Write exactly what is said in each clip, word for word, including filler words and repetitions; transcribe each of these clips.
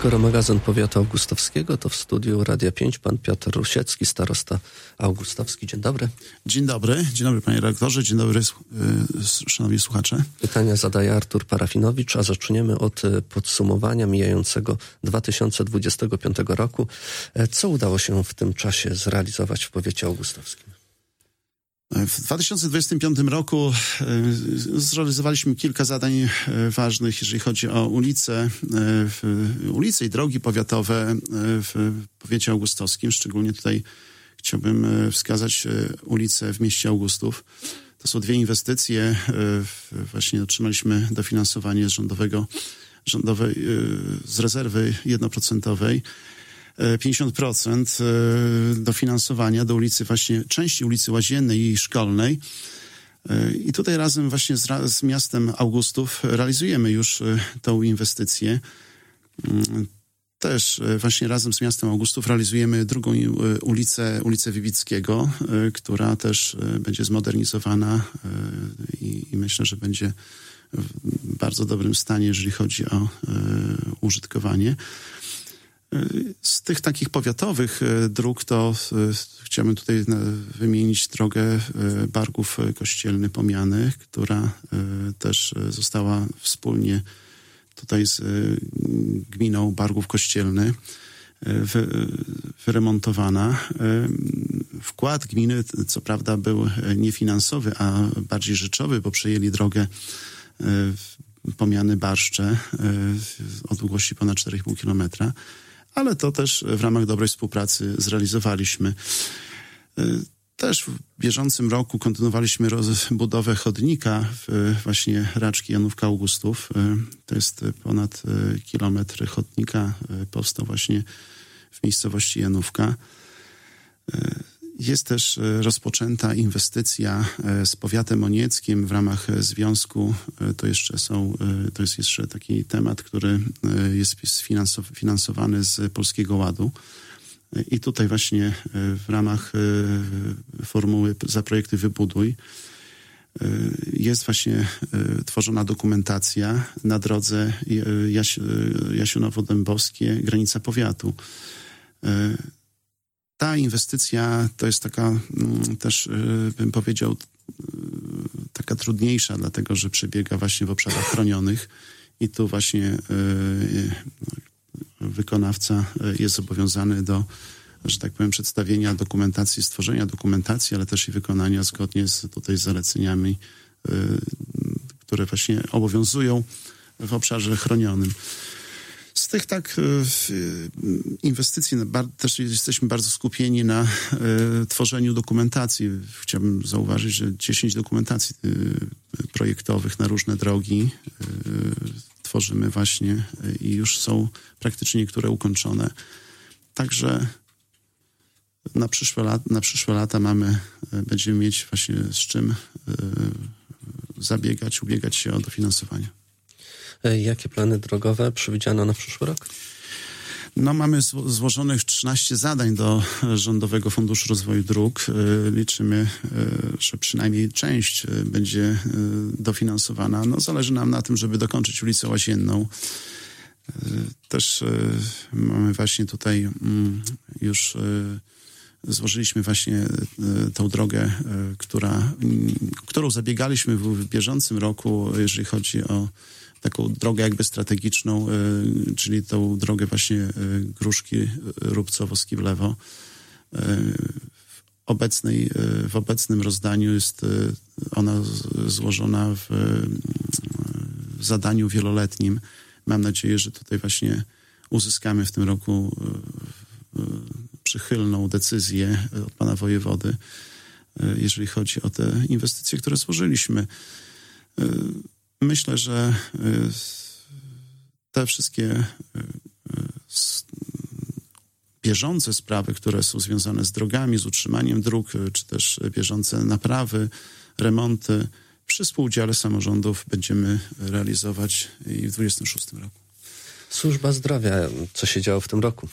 skoro magazyn powiatu augustowskiego, to w studiu Radia pięć pan Piotr Rusiecki, starosta augustowski. Dzień dobry. Dzień dobry. Dzień dobry panie redaktorze. Dzień dobry yy, szanowni słuchacze. Pytania zadaje Artur Parafinowicz, a zaczniemy od podsumowania mijającego dwa tysiące dwudziestego piątego roku. Co udało się w tym czasie zrealizować w powiecie augustowskim? W dwa tysiące dwudziestym piątym roku zrealizowaliśmy kilka zadań ważnych, jeżeli chodzi o ulice, ulice i drogi powiatowe w powiecie augustowskim. Szczególnie tutaj chciałbym wskazać ulicę w mieście Augustów. To są dwie inwestycje. Właśnie otrzymaliśmy dofinansowanie z rządowego, rządowej, z rezerwy jednoprocentowej. pięćdziesiąt procent dofinansowania do ulicy, właśnie części ulicy Łaziennej i Szkolnej. I tutaj razem właśnie z, z miastem Augustów realizujemy już tą inwestycję. Też właśnie razem z miastem Augustów realizujemy drugą ulicę, ulicę Wybickiego, która też będzie zmodernizowana i, i myślę, że będzie w bardzo dobrym stanie, jeżeli chodzi o użytkowanie. Z tych takich powiatowych dróg to chciałbym tutaj wymienić drogę Bargów Kościelny Pomiany, która też została wspólnie tutaj z gminą Bargów Kościelny wyremontowana. Wkład gminy co prawda był nie finansowy, a bardziej rzeczowy, bo przejęli drogę Pomiany Barszcze o długości ponad cztery i pół kilometra. Ale to też w ramach dobrej współpracy zrealizowaliśmy. Też w bieżącym roku kontynuowaliśmy rozbudowę chodnika w właśnie Raczki Janówka Augustów. To jest ponad kilometr chodnika, powstał właśnie w miejscowości Janówka. Jest też rozpoczęta inwestycja z powiatem onieckim w ramach związku. To jeszcze są, to jest jeszcze taki temat, który jest finansowany z Polskiego Ładu. I tutaj właśnie w ramach formuły Zaprojektuj, Wybuduj jest właśnie tworzona dokumentacja na drodze Jas- Jasionowo-Dębowskie, granica powiatu. Ta inwestycja to jest taka też, bym powiedział, taka trudniejsza, dlatego że przebiega właśnie w obszarach chronionych i tu właśnie wykonawca jest zobowiązany do, że tak powiem, przedstawienia dokumentacji, stworzenia dokumentacji, ale też i wykonania zgodnie z tutaj zaleceniami, które właśnie obowiązują w obszarze chronionym. Z tych tak inwestycji też jesteśmy bardzo skupieni na tworzeniu dokumentacji. Chciałbym zauważyć, że dziesięć dokumentacji projektowych na różne drogi tworzymy właśnie i już są praktycznie niektóre ukończone. Także na przyszłe, lat, na przyszłe lata mamy, będziemy mieć właśnie z czym zabiegać, ubiegać się o dofinansowanie. Jakie plany drogowe przewidziano na przyszły rok? No, mamy złożonych trzynaście zadań do Rządowego Funduszu Rozwoju Dróg. Liczymy, że przynajmniej część będzie dofinansowana. No, zależy nam na tym, żeby dokończyć ulicę Łazienną. Też mamy właśnie tutaj już złożyliśmy właśnie tą drogę, która, którą zabiegaliśmy w bieżącym roku, jeżeli chodzi o taką drogę jakby strategiczną, y, czyli tą drogę właśnie y, Gruszki, Rubcowo, Skiblewo. Y, w, obecnej, y, w obecnym rozdaniu jest y, ona z, złożona w, y, w zadaniu wieloletnim. Mam nadzieję, że tutaj właśnie uzyskamy w tym roku y, y, przychylną decyzję od pana wojewody, y, jeżeli chodzi o te inwestycje, które złożyliśmy. Y, Myślę, że te wszystkie bieżące sprawy, które są związane z drogami, z utrzymaniem dróg, czy też bieżące naprawy, remonty, przy współudziale samorządów będziemy realizować i w dwudziestym szóstym roku. Służba zdrowia, co się działo w tym roku?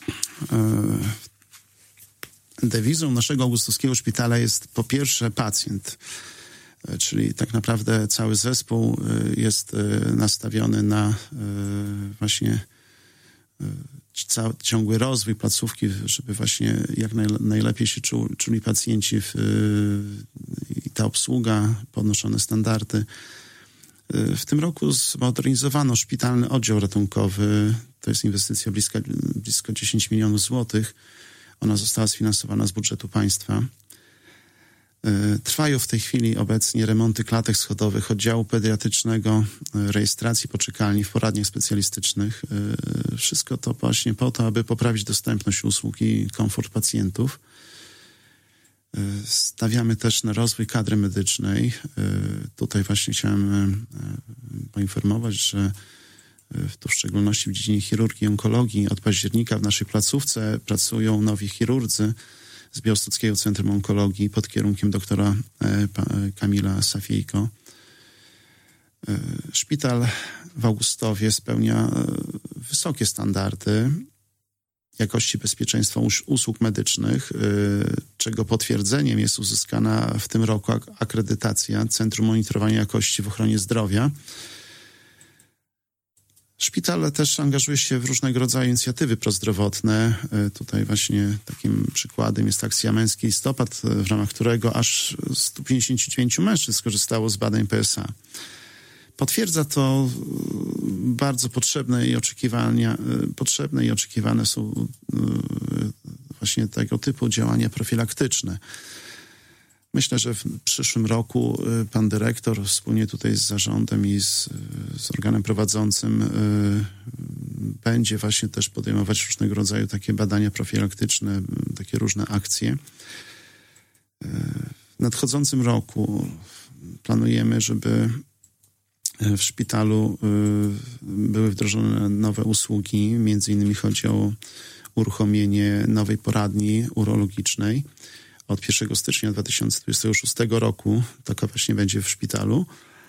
Dewizą naszego augustowskiego szpitala jest po pierwsze pacjent, czyli tak naprawdę cały zespół jest nastawiony na właśnie cały, ciągły rozwój placówki, żeby właśnie jak naj, najlepiej się czu, czuli pacjenci w, i ta obsługa, podnoszone standardy. W tym roku zmodernizowano szpitalny oddział ratunkowy. To jest inwestycja blisko, blisko dziesięć milionów złotych. Ona została sfinansowana z budżetu państwa. Trwają w tej chwili obecnie remonty klatek schodowych, oddziału pediatrycznego, rejestracji poczekalni w poradniach specjalistycznych. Wszystko to właśnie po to, aby poprawić dostępność usług i komfort pacjentów. Stawiamy też na rozwój kadry medycznej. Tutaj właśnie chciałem poinformować, że to w szczególności w dziedzinie chirurgii i onkologii od października w naszej placówce pracują nowi chirurdzy z Białostockiego Centrum Onkologii pod kierunkiem doktora Kamila Safiejko. Szpital w Augustowie spełnia wysokie standardy jakości bezpieczeństwa usług medycznych, czego potwierdzeniem jest uzyskana w tym roku akredytacja Centrum Monitorowania Jakości w Ochronie Zdrowia. Szpital też angażuje się w różnego rodzaju inicjatywy prozdrowotne. Tutaj właśnie takim przykładem jest akcja Męski Listopad, w ramach którego aż sto pięćdziesiąt dziewięć mężczyzn skorzystało z badań P S A. Potwierdza to bardzo potrzebne i oczekiwania, potrzebne i oczekiwane są właśnie tego typu działania profilaktyczne. Myślę, że w przyszłym roku pan dyrektor wspólnie tutaj z zarządem i z, z organem prowadzącym y, będzie właśnie też podejmować różnego rodzaju takie badania profilaktyczne, takie różne akcje. Y, w nadchodzącym roku planujemy, żeby w szpitalu y, były wdrożone nowe usługi, między innymi chodzi o uruchomienie nowej poradni urologicznej. Od pierwszego stycznia dwa tysiące dwudziestego szóstego roku taka właśnie będzie w szpitalu.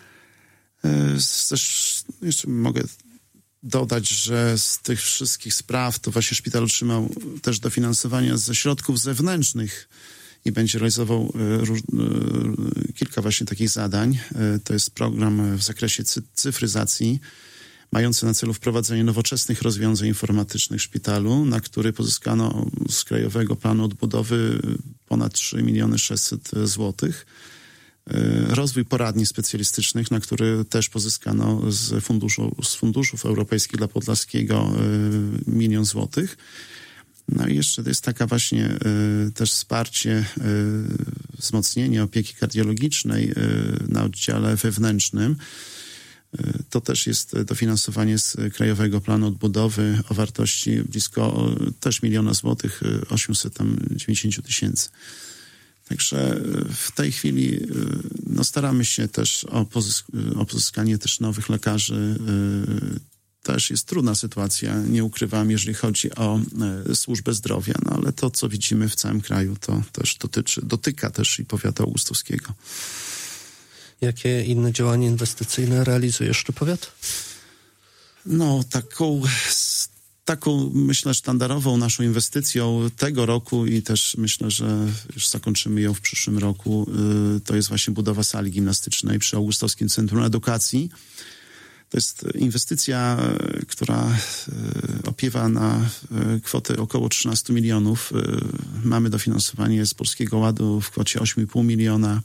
Też jeszcze mogę dodać, że z tych wszystkich spraw to właśnie szpital otrzymał też dofinansowania ze środków zewnętrznych i będzie realizował kilka właśnie takich zadań. To jest program w zakresie cyfryzacji, mający na celu wprowadzenie nowoczesnych rozwiązań informatycznych w szpitalu, na który pozyskano z Krajowego Planu Odbudowy ponad trzy miliony sześćset złotych. Rozwój poradni specjalistycznych, na który też pozyskano z, funduszu, z funduszów europejskich dla Podlaskiego milion złotych. No i jeszcze to jest taka właśnie też wsparcie, wzmocnienie opieki kardiologicznej na oddziale wewnętrznym. To też jest dofinansowanie z Krajowego Planu Odbudowy o wartości blisko też miliona złotych, osiemset dziewięćdziesiąt tysięcy. Także w tej chwili no, staramy się też o, pozysk- o pozyskanie też nowych lekarzy. Też jest trudna sytuacja, nie ukrywam, jeżeli chodzi o służbę zdrowia, no ale to, co widzimy w całym kraju, to też dotyczy, dotyka też i powiatu augustowskiego. Jakie inne działania inwestycyjne realizuje jeszcze powiat? No, taką, taką, myślę, sztandarową naszą inwestycją tego roku i też myślę, że już zakończymy ją w przyszłym roku, to jest właśnie budowa sali gimnastycznej przy Augustowskim Centrum Edukacji. To jest inwestycja, która opiewa na kwotę około trzynaście milionów. Mamy dofinansowanie z Polskiego Ładu w kwocie osiem i pół miliona.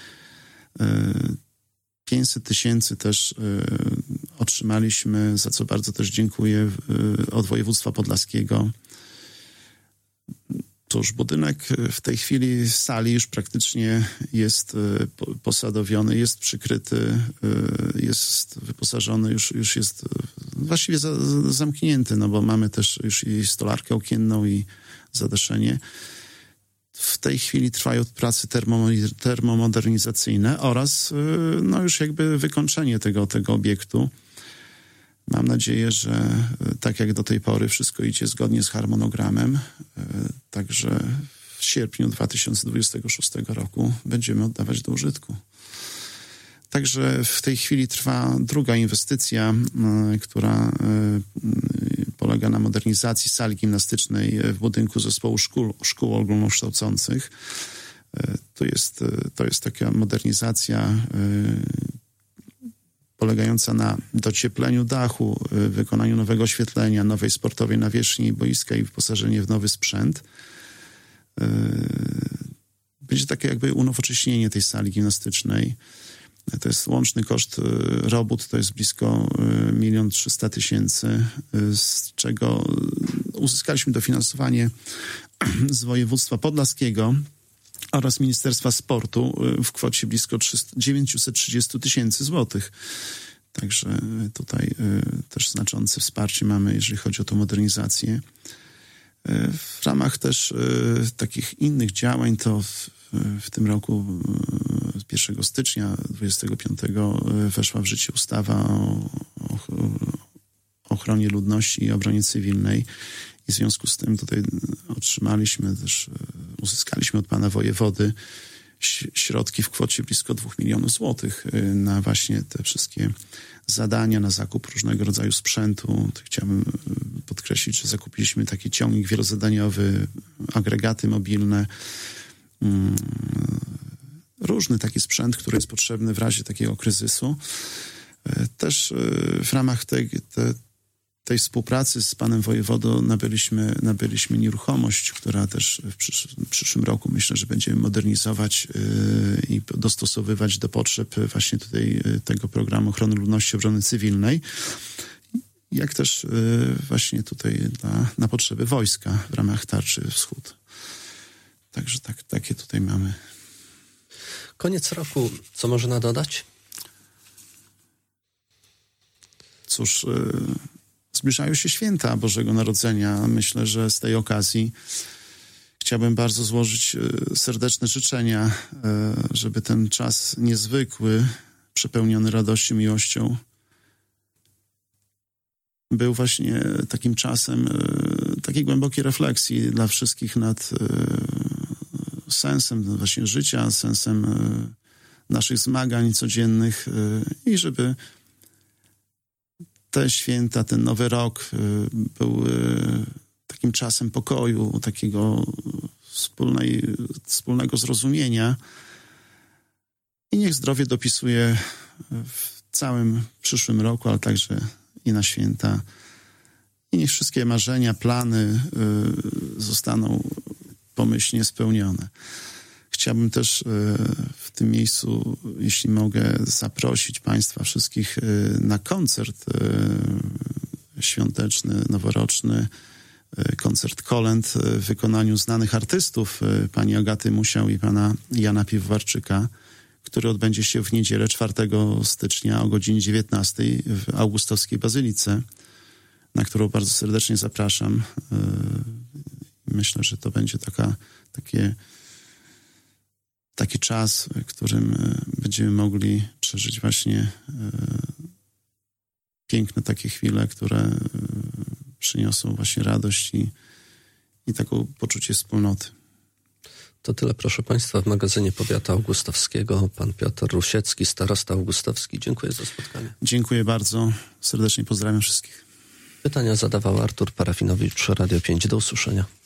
pięćset tysięcy też otrzymaliśmy, za co bardzo też dziękuję, od województwa podlaskiego. Cóż, budynek w tej chwili sali już praktycznie jest posadowiony, jest przykryty, jest wyposażony, już, już jest właściwie za, zamknięty, no bo mamy też już i stolarkę okienną i zadaszenie. W tej chwili trwają prace termomodernizacyjne oraz no już jakby wykończenie tego, tego obiektu. Mam nadzieję, że tak jak do tej pory wszystko idzie zgodnie z harmonogramem. Także w sierpniu dwa tysiące dwudziestego szóstego roku będziemy oddawać do użytku. Także w tej chwili trwa druga inwestycja, która polega na modernizacji sali gimnastycznej w budynku zespołu szkół, szkół ogólnokształcących. To jest, to jest taka modernizacja polegająca na dociepleniu dachu, wykonaniu nowego oświetlenia, nowej sportowej nawierzchni boiska i wyposażenie w nowy sprzęt. Będzie takie jakby unowocześnienie tej sali gimnastycznej. To jest łączny koszt robót, to jest blisko milion trzysta tysięcy, z czego uzyskaliśmy dofinansowanie z województwa podlaskiego oraz Ministerstwa Sportu w kwocie blisko dziewięćset trzydzieści tysięcy złotych. Także tutaj też znaczące wsparcie mamy, jeżeli chodzi o tą modernizację. W ramach też takich innych działań to w, w tym roku pierwszego stycznia dwudziestego piątego weszła w życie ustawa o, o ochronie ludności i obronie cywilnej. I w związku z tym tutaj otrzymaliśmy też, uzyskaliśmy od pana wojewody środki w kwocie blisko dwóch milionów złotych na właśnie te wszystkie zadania, na zakup różnego rodzaju sprzętu. Chciałbym podkreślić, że zakupiliśmy taki ciągnik wielozadaniowy, agregaty mobilne, różny taki sprzęt, który jest potrzebny w razie takiego kryzysu. Też w ramach tej, tej tej współpracy z panem wojewodą nabyliśmy, nabyliśmy nieruchomość, która też w przyszłym, w przyszłym roku myślę, że będziemy modernizować yy, i dostosowywać do potrzeb właśnie tutaj yy, tego programu ochrony ludności, obrony cywilnej, jak też yy, właśnie tutaj na, na potrzeby wojska w ramach Tarczy Wschód. Także tak, takie tutaj mamy. Koniec roku, co można dodać? Cóż... Yy, Zbliżają się święta Bożego Narodzenia. Myślę, że z tej okazji chciałbym bardzo złożyć serdeczne życzenia, żeby ten czas niezwykły, przepełniony radością, miłością, był właśnie takim czasem takiej głębokiej refleksji dla wszystkich nad sensem właśnie życia, sensem naszych zmagań codziennych i żeby te święta, ten nowy rok był takim czasem pokoju, takiego wspólnej, wspólnego zrozumienia i niech zdrowie dopisuje w całym przyszłym roku, ale także i na święta. I niech wszystkie marzenia, plany zostaną pomyślnie spełnione. Chciałbym też w tym miejscu, jeśli mogę, zaprosić państwa wszystkich na koncert świąteczny, noworoczny, koncert kolęd w wykonaniu znanych artystów, pani Agaty Musiał i pana Jana Piwowarczyka, który odbędzie się w niedzielę czwartego stycznia o godzinie dziewiętnastej w Augustowskiej Bazylice, na którą bardzo serdecznie zapraszam. Myślę, że to będzie taka, takie taki czas, w którym będziemy mogli przeżyć właśnie piękne takie chwile, które przyniosą właśnie radość i, i taką poczucie wspólnoty. To tyle, proszę państwa, w magazynie Powiatu Augustowskiego. Pan Piotr Rusiecki, starosta augustowski. Dziękuję za spotkanie. Dziękuję bardzo. Serdecznie pozdrawiam wszystkich. Pytania zadawał Artur Parafinowicz, Radio pięć. Do usłyszenia.